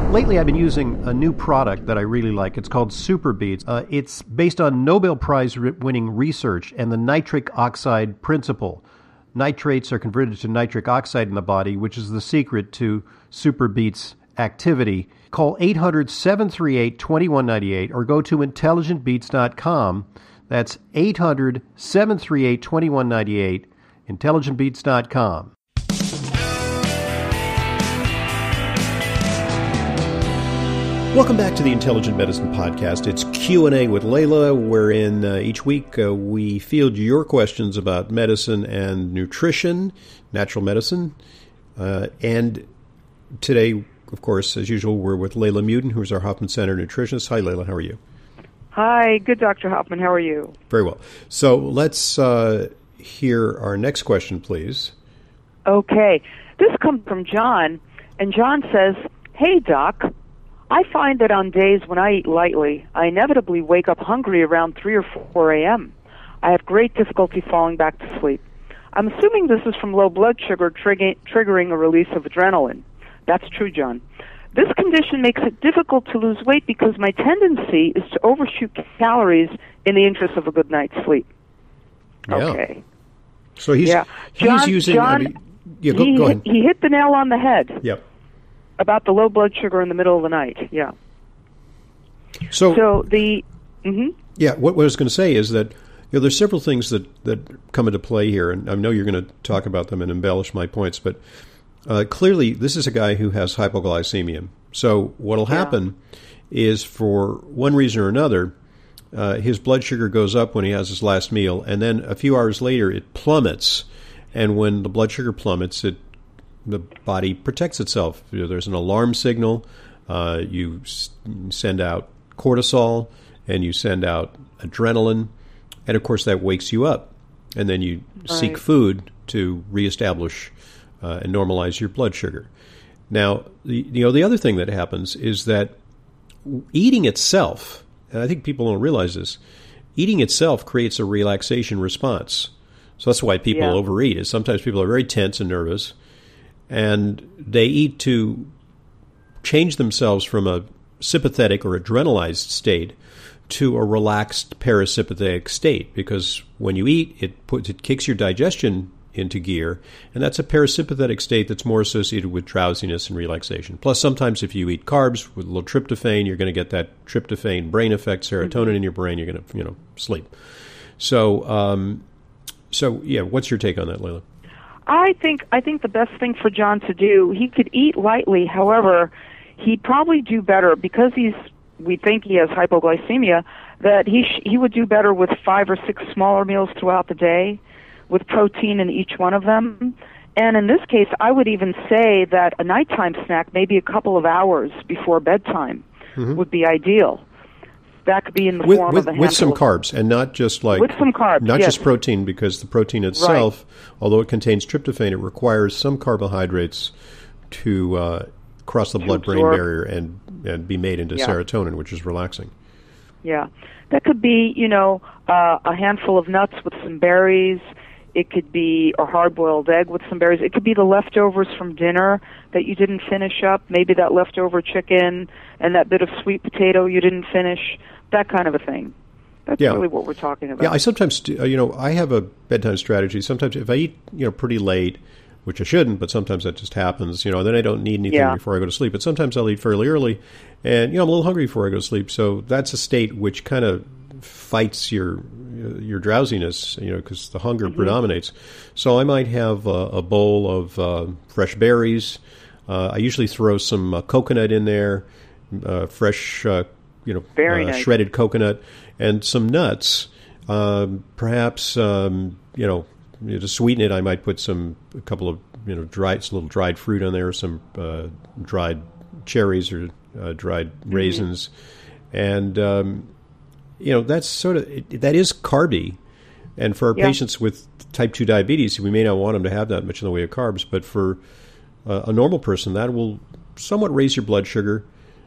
Lately, I've been using a new product that I really like. It's called Super Beets. It's based on Nobel Prize-winning research and the nitric oxide principle. Nitrates are converted to nitric oxide in the body, which is the secret to Super Beets activity. Call 800-738-2198 or go to intelligentbeats.com. That's 800-738-2198, intelligentbeats.com. Welcome back to the Intelligent Medicine Podcast. It's Q&A with Layla, wherein each week we field your questions about medicine and nutrition, natural medicine. And today, of course, as usual, we're with Layla Muden, who's our Hoffman Center nutritionist. Hi, Layla. How are you? Hi. Good, Dr. Hoffman. How are you? Very well. So let's hear our next question, please. Okay. This comes from John, and John says, "Hey, Doc, I find that on days when I eat lightly, I inevitably wake up hungry around 3 or 4 a.m. I have great difficulty falling back to sleep. I'm assuming this is from low blood sugar triggering a release of adrenaline." That's true, John. "This condition makes it difficult to lose weight because my tendency is to overshoot calories in the interest of a good night's sleep." Yeah. Okay. So he's using... Go ahead. He hit the nail on the head. Yep. About the low blood sugar in the middle of the night, yeah. So the... Mm-hmm. Yeah, what I was going to say is that there's several things that come into play here, and I know you're going to talk about them and embellish my points, but clearly this is a guy who has hypoglycemia. So what will happen is, for one reason or another, his blood sugar goes up when he has his last meal, and then a few hours later it plummets. And when the blood sugar plummets, the body protects itself. There's an alarm signal. You send out cortisol, and you send out adrenaline, and of course that wakes you up. And then you seek food to reestablish and normalize your blood sugar. Now, the other thing that happens is that eating itself, and I think people don't realize this, eating itself creates a relaxation response. So that's why people overeat. Is sometimes people are very tense and nervous, and they eat to change themselves from a sympathetic or adrenalized state to a relaxed parasympathetic state. Because when you eat, it kicks your digestion into gear, and that's a parasympathetic state that's more associated with drowsiness and relaxation. Plus, sometimes if you eat carbs with a little tryptophan, you're going to get that tryptophan brain effect, serotonin in your brain. You're going to sleep. So what's your take on that, Layla? I think the best thing for John to do, he could eat lightly. However, he'd probably do better because we think he has hypoglycemia, that he would do better with 5 or 6 smaller meals throughout the day with protein in each one of them. And in this case, I would even say that a nighttime snack, maybe a couple of hours before bedtime, would be ideal. That could be in the form of a handful with some carbs, and not just with some carbs, not just protein, because the protein itself, although it contains tryptophan, it requires some carbohydrates to cross the blood-brain barrier and be made into serotonin, which is relaxing. Yeah, that could be a handful of nuts with some berries. It could be a hard-boiled egg with some berries. It could be the leftovers from dinner that you didn't finish up, maybe that leftover chicken and that bit of sweet potato you didn't finish, that kind of a thing. That's really what we're talking about. Yeah, I sometimes, I have a bedtime strategy. Sometimes if I eat, pretty late, which I shouldn't, but sometimes that just happens, then I don't need anything before I go to sleep. But sometimes I'll eat fairly early, and, I'm a little hungry before I go to sleep. So that's a state which kind of fights your drowsiness, because the hunger predominates. So I might have a bowl of fresh berries. I usually throw some coconut in there, fresh, very nice. Shredded coconut, and some nuts. Perhaps, to sweeten it, I might put a couple of little dried fruit on there, some dried cherries or dried raisins, and that's that is carby. And for our patients with type 2 diabetes, we may not want them to have that much in the way of carbs, but for a normal person, that will somewhat raise your blood sugar,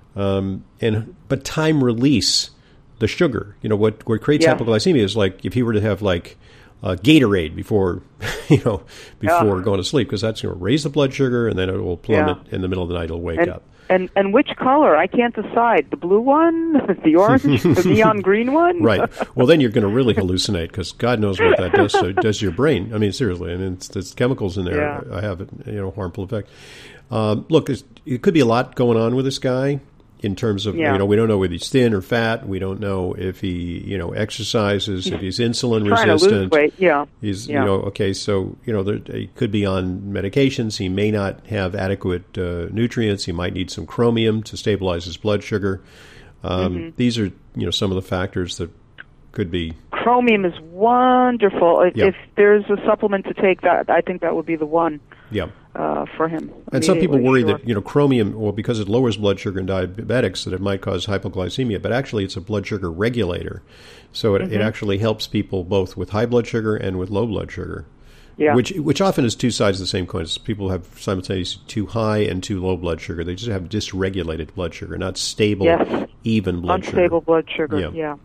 but time release the sugar. What creates hypoglycemia is like if you were to have Gatorade before going to sleep, because that's going to raise the blood sugar, and then it will plummet in the middle of the night. It'll wake up. And which color? I can't decide. The blue one, the orange, the neon green one? Right. Well, then you're going to really hallucinate because God knows what that does to your brain. I mean, seriously. I mean, it's chemicals in there. I have, harmful effect. Look, it could be a lot going on with this guy in terms of, we don't know whether he's thin or fat. We don't know if he, exercises, if he's insulin resistant. Trying to lose weight, He's, okay, so, he could be on medications. He may not have adequate nutrients. He might need some chromium to stabilize his blood sugar. These are, some of the factors that could be. Chromium is wonderful. If there's a supplement to take, that I think that would be the one. Yeah. For him. And some people worry that, chromium, because it lowers blood sugar in diabetics, that it might cause hypoglycemia. But actually, it's a blood sugar regulator. So it actually helps people both with high blood sugar and with low blood sugar. Yeah. Which often is two sides of the same coin. People have simultaneously too high and too low blood sugar. They just have dysregulated blood sugar, not stable, even blood sugar. Unstable blood sugar, yeah.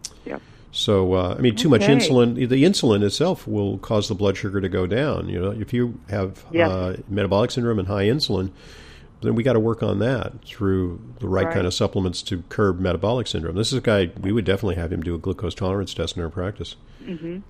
So, too much insulin, the insulin itself will cause the blood sugar to go down. If you have metabolic syndrome and high insulin, then we got to work on that through the right kind of supplements to curb metabolic syndrome. This is a guy, we would definitely have him do a glucose tolerance test in our practice. Find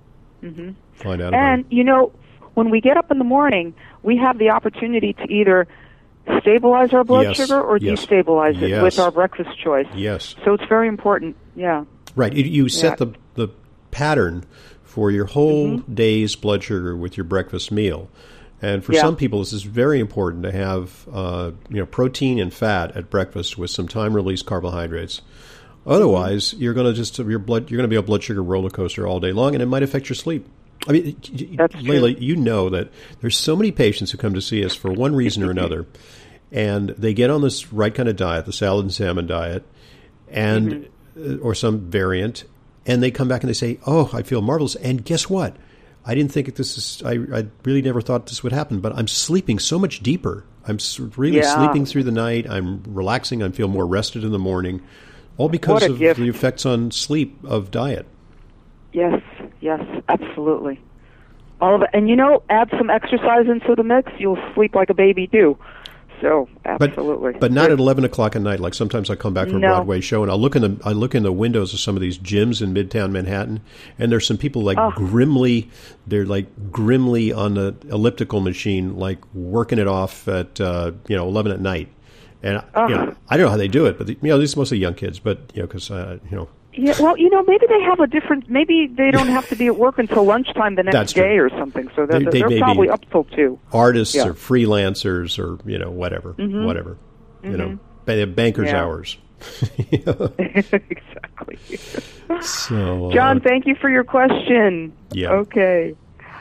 out about it. When we get up in the morning, we have the opportunity to either stabilize our blood sugar or destabilize it with our breakfast choice. Yes. So it's very important, Right. You set the pattern for your whole day's blood sugar with your breakfast meal. And for some people, this is very important to have protein and fat at breakfast with some time-released carbohydrates. Otherwise, you're going to be a blood sugar roller coaster all day long, and it might affect your sleep. I mean, Layla, you know that there's so many patients who come to see us for one reason or another, and they get on this right kind of diet, the salad and salmon diet, and or some variant, and they come back and they say, "Oh, I feel marvelous." And guess what? I didn't think I really never thought this would happen, but I'm sleeping so much deeper. I'm really sleeping through the night. I'm relaxing. I feel more rested in the morning, all because of the effects on sleep of diet. Yes, absolutely. All of it. And add some exercise into the mix, you'll sleep like a baby too. So absolutely, but not at 11 o'clock at night. Like sometimes I come back from a Broadway show and I look in the windows of some of these gyms in Midtown Manhattan, and there's some people grimly on the elliptical machine, like working it off at 11 at night, and I don't know how they do it, but these are mostly young kids, but because Yeah, well, maybe they have maybe they don't have to be at work until lunchtime the next day or something, so they're probably up till 2. Artists or freelancers or, whatever. They have banker's hours. Exactly. So, John, thank you for your question. Yeah. Okay.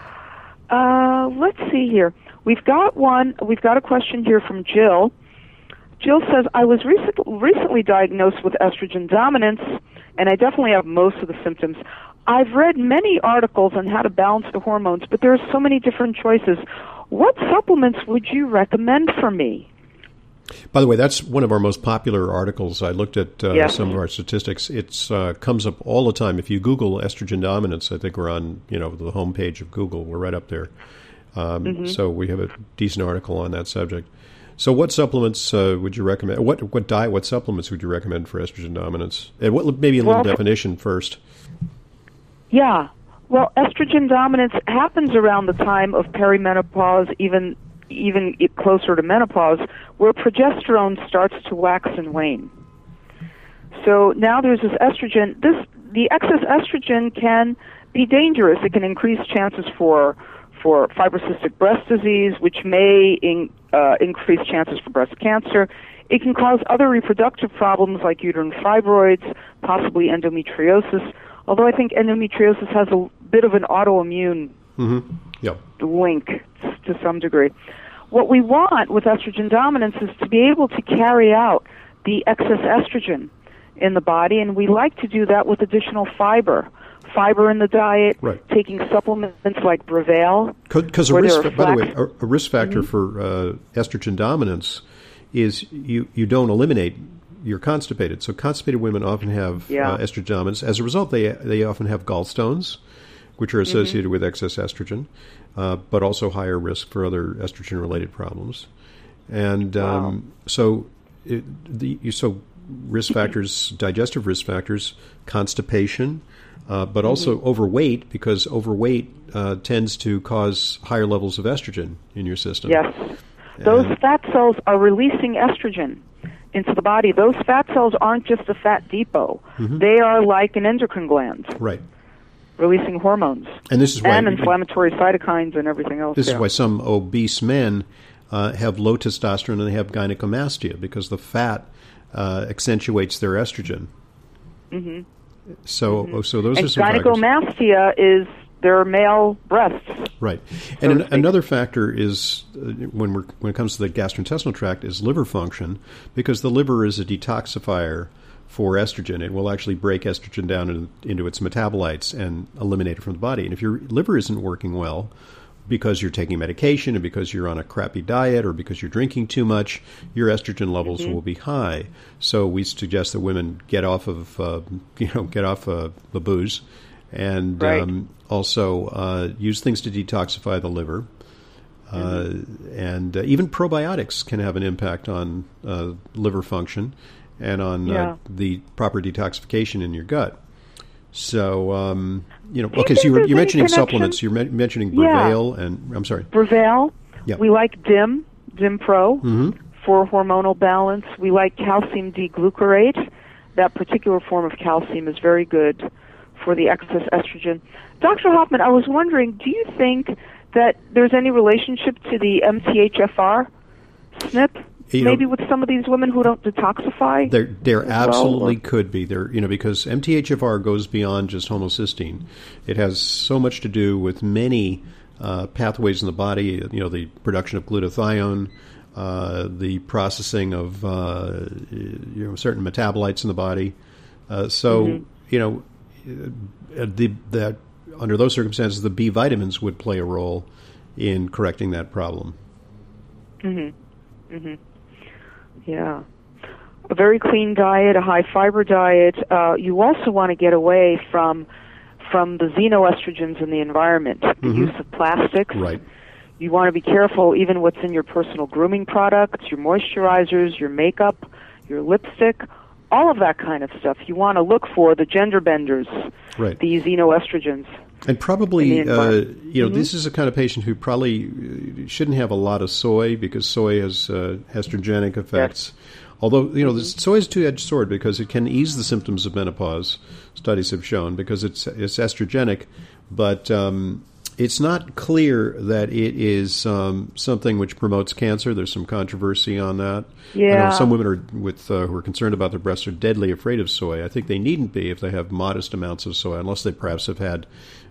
Let's see here. We've got a question here from Jill. Jill says, I was recently diagnosed with estrogen dominance, and I definitely have most of the symptoms. I've read many articles on how to balance the hormones, but there are so many different choices. What supplements would you recommend for me? By the way, that's one of our most popular articles. I looked at some of our statistics. It comes up all the time. If you Google estrogen dominance, I think we're on the homepage of Google. We're right up there. So we have a decent article on that subject. So what supplements would you recommend? What supplements would you recommend for estrogen dominance? And maybe a little definition first. Yeah. Well, estrogen dominance happens around the time of perimenopause, even closer to menopause, where progesterone starts to wax and wane. So now there's this estrogen. The excess estrogen can be dangerous. It can increase chances for fibrocystic breast disease, which may increase chances for breast cancer. It can cause other reproductive problems like uterine fibroids, possibly endometriosis, although I think endometriosis has a bit of an autoimmune link to some degree. What we want with estrogen dominance is to be able to carry out the excess estrogen in the body, and we like to do that with additional fiber in the diet, taking supplements like Brevail. Because by the way, a risk factor for estrogen dominance is you don't eliminate, you're constipated. So constipated women often have estrogen dominance. As a result, they often have gallstones, which are associated with excess estrogen, but also higher risk for other estrogen-related problems. And so risk factors, digestive risk factors, constipation, but also overweight, because overweight tends to cause higher levels of estrogen in your system. Yes. Those fat cells are releasing estrogen into the body. Those fat cells aren't just a fat depot. They are like an endocrine gland. Right. Releasing hormones. And this is why inflammatory cytokines and everything else. This is why some obese men have low testosterone and they have gynecomastia, because the fat accentuates their estrogen. So those are some factors. Gynecomastia is their male breasts. Right. And another factor is, when it comes to the gastrointestinal tract, is liver function, because the liver is a detoxifier for estrogen. It will actually break estrogen down into its metabolites and eliminate it from the body. And if your liver isn't working well, because you're taking medication, and because you're on a crappy diet, or because you're drinking too much, your estrogen levels will be high. So we suggest that women get off of the booze, and also use things to detoxify the liver. And even probiotics can have an impact on liver function and on the proper detoxification in your gut. So, okay, so you're mentioning supplements. You're mentioning Brevail, and I'm sorry. Brevail. Yeah. We like Dim Pro for hormonal balance. We like calcium D-glucarate. That particular form of calcium is very good for the excess estrogen. Dr. Hoffman, I was wondering, do you think that there's any relationship to the MTHFR SNP? Maybe with some of these women who don't detoxify? There absolutely could be. Because MTHFR goes beyond just homocysteine. It has so much to do with many pathways in the body, the production of glutathione, the processing of certain metabolites in the body. That under those circumstances, the B vitamins would play a role in correcting that problem. Yeah. A very clean diet, a high fiber diet. You also want to get away from the xenoestrogens in the environment, the use of plastics. Right. You want to be careful even what's in your personal grooming products, your moisturizers, your makeup, your lipstick, all of that kind of stuff. You want to look for the gender benders, the xenoestrogens. And probably, this is a kind of patient who probably shouldn't have a lot of soy, because soy has estrogenic effects. Yes. Although, soy is a two-edged sword, because it can ease the symptoms of menopause, studies have shown, because it's estrogenic, but it's not clear that it is something which promotes cancer. There's some controversy on that. Yeah. I know some women who are concerned about their breasts are deadly afraid of soy. I think they needn't be if they have modest amounts of soy, unless they perhaps have had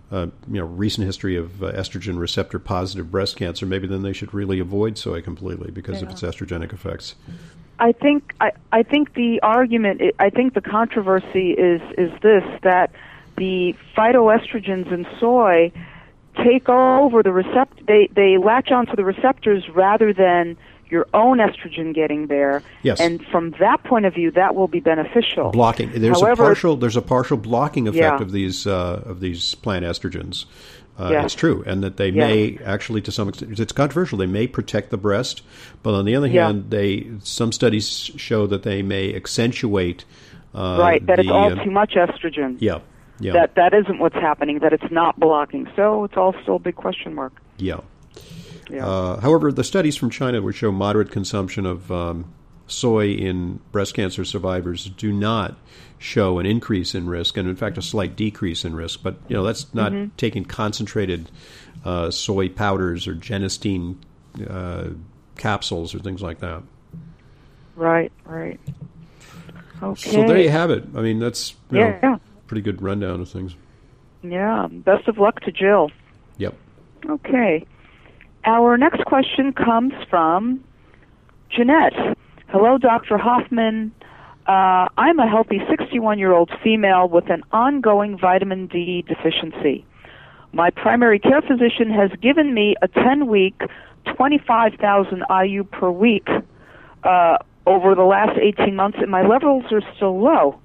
recent history of estrogen receptor positive breast cancer. Maybe then they should really avoid soy completely because of its estrogenic effects. I think the argument, I think the controversy is this, that the phytoestrogens in soy take over the they latch onto the receptors rather than your own estrogen getting there. Yes. And from that point of view, that will be beneficial. Blocking. There's a partial blocking effect of these plant estrogens. It's true, and that they may actually, to some extent, it's controversial. They may protect the breast, but on the other hand, some studies show that they may accentuate. It's all too much estrogen. Yeah. That isn't what's happening. That it's not blocking. So it's all still a big question mark. Yeah. However, the studies from China, which show moderate consumption of soy in breast cancer survivors, do not show an increase in risk, and in fact a slight decrease in risk. But that's not taking concentrated soy powders or genistein capsules or things like that. Right. Okay. So there you have it. I mean, that's pretty good rundown of things. Yeah. Best of luck to Jill. Yep. Okay. Our next question comes from Jeanette. Hello, Dr. Hoffman. I'm a healthy 61-year-old female with an ongoing vitamin D deficiency. My primary care physician has given me a 10-week, 25,000 IU per week over the last 18 months, and my levels are still low.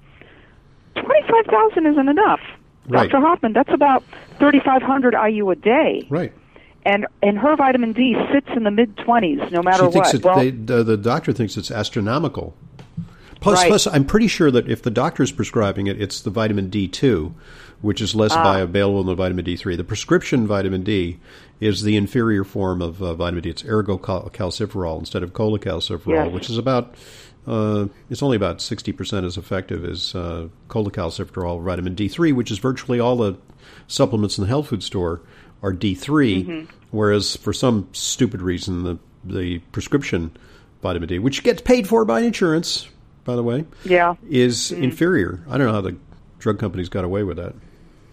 25,000 isn't enough. Right. Dr. Hoffman, that's about 3,500 IU a day. Right. and her vitamin D sits in the mid-20s no matter she thinks what. The doctor thinks it's astronomical. Plus, I'm pretty sure that if the doctor's prescribing it, it's the vitamin D2, which is less bioavailable than the vitamin D3. The prescription vitamin D is the inferior form of vitamin D. It's ergocalciferol instead of cholecalciferol, which is about it's only about 60% as effective as cholecalciferol vitamin D3, which is virtually all the supplements in the health food store are D3, whereas for some stupid reason the prescription vitamin D, which gets paid for by insurance, by the way, is inferior. I don't know how the drug companies got away with that.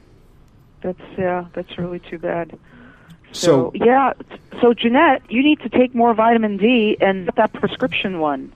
That's really too bad. So Jeanette, you need to take more vitamin D and get that prescription one.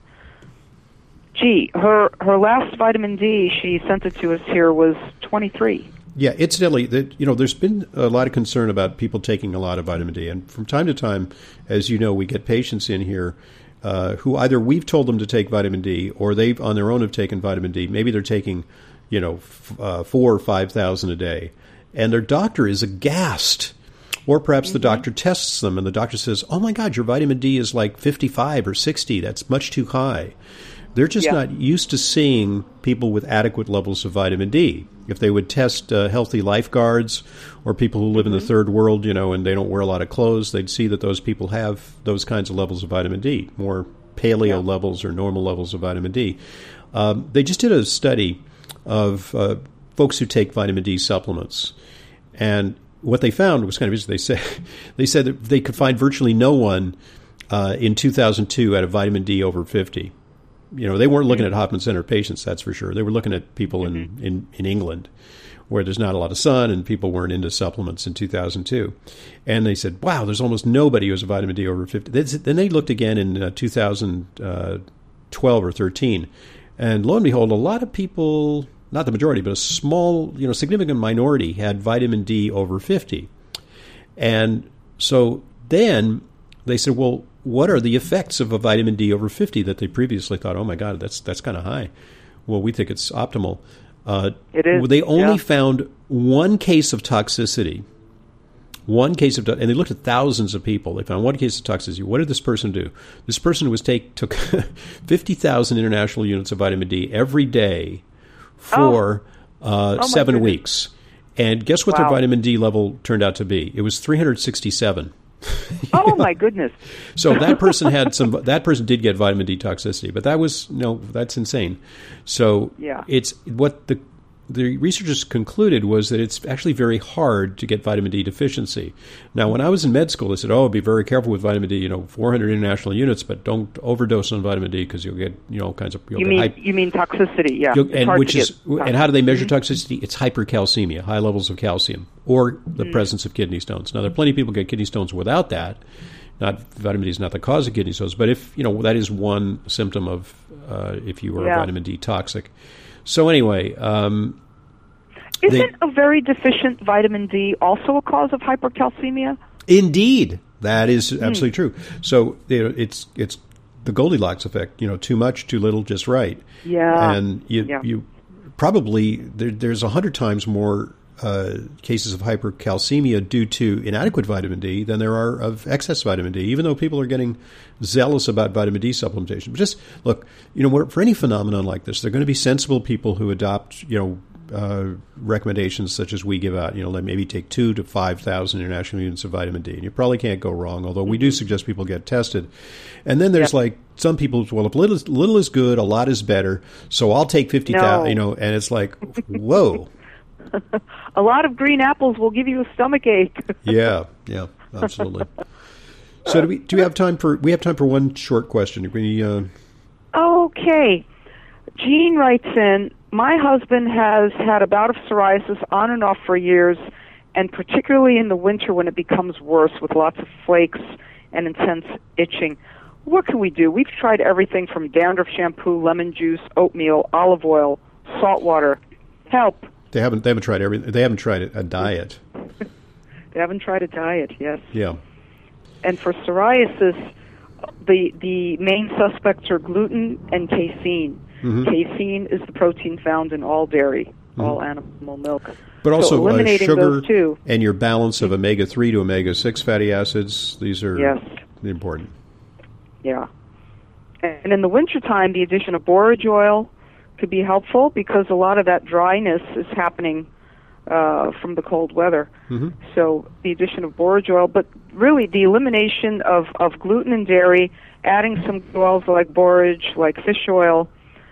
Gee, her last vitamin D, she sent it to us here, was 23. Yeah, incidentally, there's been a lot of concern about people taking a lot of vitamin D, and from time to time, as you know, we get patients in here who either we've told them to take vitamin D or they've on their own have taken vitamin D. Maybe they're taking, 4,000 or 5,000 a day, and their doctor is aghast. Or perhaps the doctor tests them, and the doctor says, "Oh my God, your vitamin D is like 55 or 60. That's much too high." They're just not used to seeing people with adequate levels of vitamin D. If they would test healthy lifeguards or people who live in the third world, and they don't wear a lot of clothes, they'd see that those people have those kinds of levels of vitamin D, more paleo levels or normal levels of vitamin D. They just did a study of folks who take vitamin D supplements. And what they found was kind of interesting. They said that they could find virtually no one in 2002 had a vitamin D over 50. They weren't looking at Hoffman Center patients, that's for sure. They were looking at people in England where there's not a lot of sun and people weren't into supplements in 2002. And they said, wow, there's almost nobody who has a vitamin D over 50. Then they looked again in 2012 or 13. And lo and behold, a lot of people, not the majority, but a small, significant minority had vitamin D over 50. And so then they said, well, what are the effects of a vitamin D over 50 that they previously thought, oh my God, that's kind of high? Well, we think it's optimal. It is. They only found one case of toxicity. And they looked at thousands of people. They found one case of toxicity. What did this person do? This person took 50,000 international units of vitamin D every day for 7 weeks. And guess what their vitamin D level turned out to be? It was 367. Oh my goodness! So that person that person did get vitamin D toxicity, but that's insane. So it's what the researchers concluded was that it's actually very hard to get vitamin D deficiency. Now, when I was in med school, they said, be very careful with vitamin D, 400 international units, but don't overdose on vitamin D because you'll get, all kinds of... You mean toxicity, yeah. And how do they measure toxicity? It's hypercalcemia, high levels of calcium, or the presence of kidney stones. Now, there are plenty of people who get kidney stones without that. Vitamin D is not the cause of kidney stones, but if, that is one symptom of if you are vitamin D toxic. So anyway... Isn't a very deficient vitamin D also a cause of hypercalcemia? Indeed. That is absolutely true. So it's the Goldilocks effect, too much, too little, just right. Yeah. And you probably, there's 100 times more cases of hypercalcemia due to inadequate vitamin D than there are of excess vitamin D, even though people are getting zealous about vitamin D supplementation. But just look, for any phenomenon like this, there are going to be sensible people who adopt, recommendations such as we give out, like maybe take 2,000 to 5,000 international units of vitamin D. And you probably can't go wrong, although we do suggest people get tested. And then there's like some people, well, if little is good, a lot is better, so I'll take 50,000, and it's like, whoa. A lot of green apples will give you a stomach ache. Yeah, absolutely. So do we have time for one short question? Okay. Jean writes in, my husband has had a bout of psoriasis on and off for years, and particularly in the winter when it becomes worse with lots of flakes and intense itching. What can we do? We've tried everything from dandruff shampoo, lemon juice, oatmeal, olive oil, salt water. Help. They haven't tried everything. They haven't tried a diet. They haven't tried a diet, yes. Yeah. And for psoriasis, the main suspects are gluten and casein. Mm-hmm. Casein is the protein found in all dairy. all animal milk. But also so eliminating sugar those two. And your balance of omega-3 to omega-6 fatty acids, these are Yes. important. Yeah. And in the wintertime, the addition of borage oil could be helpful because a lot of that dryness is happening from the cold weather. Mm-hmm. So the addition of borage oil, but really the elimination of gluten and dairy, adding some oils like borage, like fish oil,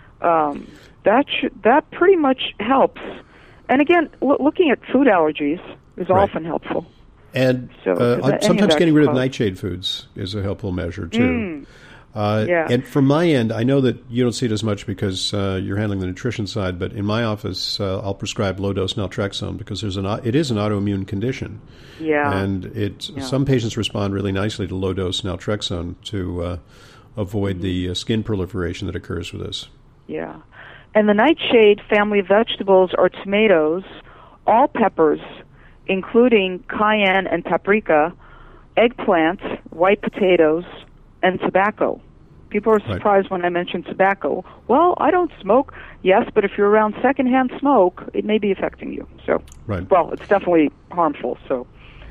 that pretty much helps. And again, looking at food allergies is often helpful. And sometimes getting rid of nightshade foods is a helpful measure, too. And from my end, I know that you don't see it as much because you're handling the nutrition side, but in my office, I'll prescribe low-dose naltrexone because it is an autoimmune condition. Yeah. And some patients respond really nicely to low-dose naltrexone to avoid the skin proliferation that occurs with this. Yeah. And the nightshade family of vegetables are tomatoes, all peppers, including cayenne and paprika, eggplant, white potatoes, and tobacco. People are surprised when I mention tobacco. Well, I don't smoke. Yes, but if you're around secondhand smoke, it may be affecting you. So, well, it's definitely harmful. So,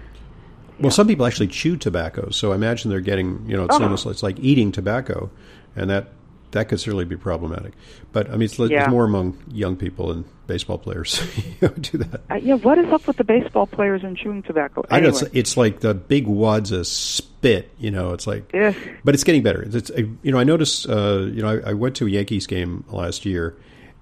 well, some people actually chew tobacco. So I imagine they're getting, it's almost it's like eating tobacco, and that could certainly be problematic. But I mean, it's more among young people and baseball players who do that. What is up with the baseball players and chewing tobacco? Anyway. I know it's like the big wads of spit. It's like, but it's getting better. I noticed. I went to a Yankees game last year,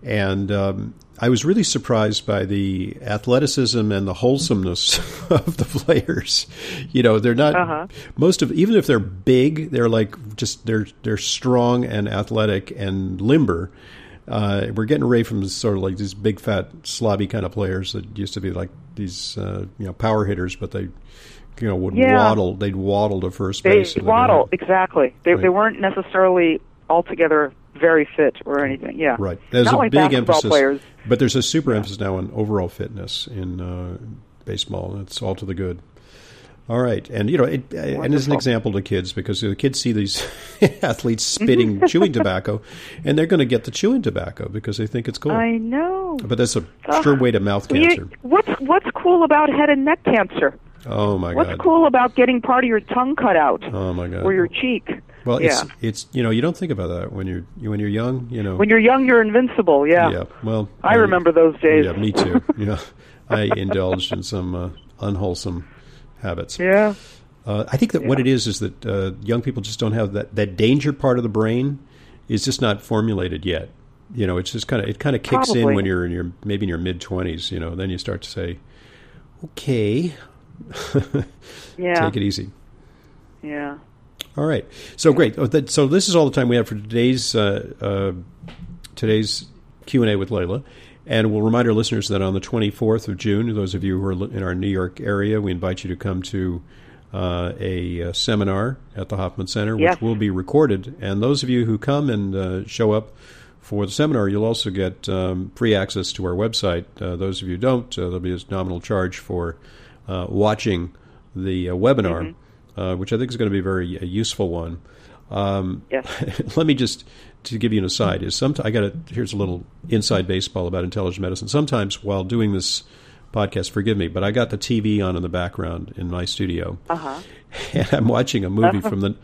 and I was really surprised by the athleticism and the wholesomeness of the players. They're not even if they're big, they're like they're strong and athletic and limber. We're getting away from sort of like these big, fat, slobby kind of players that used to be like these, power hitters, but they, would waddle. They'd waddle to first base. They'd waddle, exactly. They weren't necessarily altogether very fit or anything. Yeah, right. There's not a like big emphasis, players. But there's a super emphasis now on overall fitness in baseball, and it's all to the good. All right, and and as an example to kids, because the kids see these athletes spitting chewing tobacco, and they're going to get the chewing tobacco because they think it's cool. I know, but that's a sure way to mouth cancer. What's cool about head and neck cancer? Oh my God! What's cool about getting part of your tongue cut out? Oh my God! Or your cheek? Well, it's you don't think about that when you're young. When you're young, you're invincible. Yeah. Yeah. Well, I remember those days. Yeah, me too. I indulged in some unwholesome habits. Yeah. I think that what it is that young people just don't have that danger part of the brain is just not formulated yet. It's just kind of kicks in when you're in your mid-20s. Then you start to say, okay, take it easy. Yeah. All right. So great. So this is all the time we have for today's Q&A with Layla. And we'll remind our listeners that on the 24th of June, those of you who are in our New York area, we invite you to come to a seminar at the Hoffman Center, which will be recorded. And those of you who come and show up for the seminar, you'll also get free access to our website. Those of you who don't, there'll be a nominal charge for watching the webinar, which I think is going to be a very useful one. Let me just, to give you an aside, here's a little inside baseball about intelligent medicine. Sometimes while doing this podcast, forgive me, but I got the TV on in the background in my studio, and I'm watching a movie from the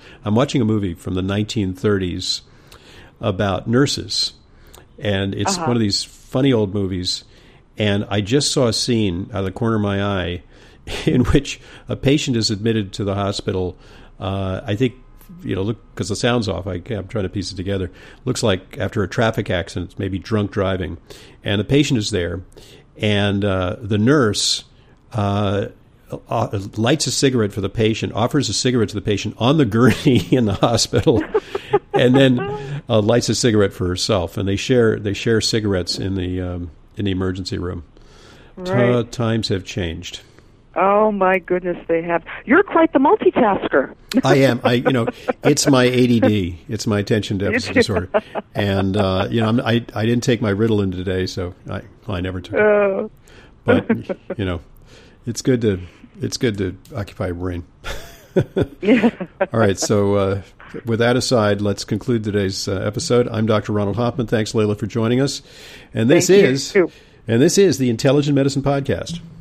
1930s about nurses, and it's one of these funny old movies. And I just saw a scene out of the corner of my eye in which a patient is admitted to the hospital. I think, look, because the sound's off, I'm trying to piece it together. Looks like after a traffic accident, maybe drunk driving. And the patient is there, and the nurse lights a cigarette for the patient, offers a cigarette to the patient on the gurney in the hospital, and then lights a cigarette for herself. And they share cigarettes in the emergency room. Right. Times have changed. Oh my goodness, they have. You're quite the multitasker. I am. It's my ADD. It's my attention deficit disorder. And I didn't take my Ritalin today, so I never took it. But it's good to occupy your brain. All right. So with that aside, let's conclude today's episode. I'm Dr. Ronald Hoffman. Thanks, Layla, for joining us. And this is And this is the Intelligent Medicine Podcast.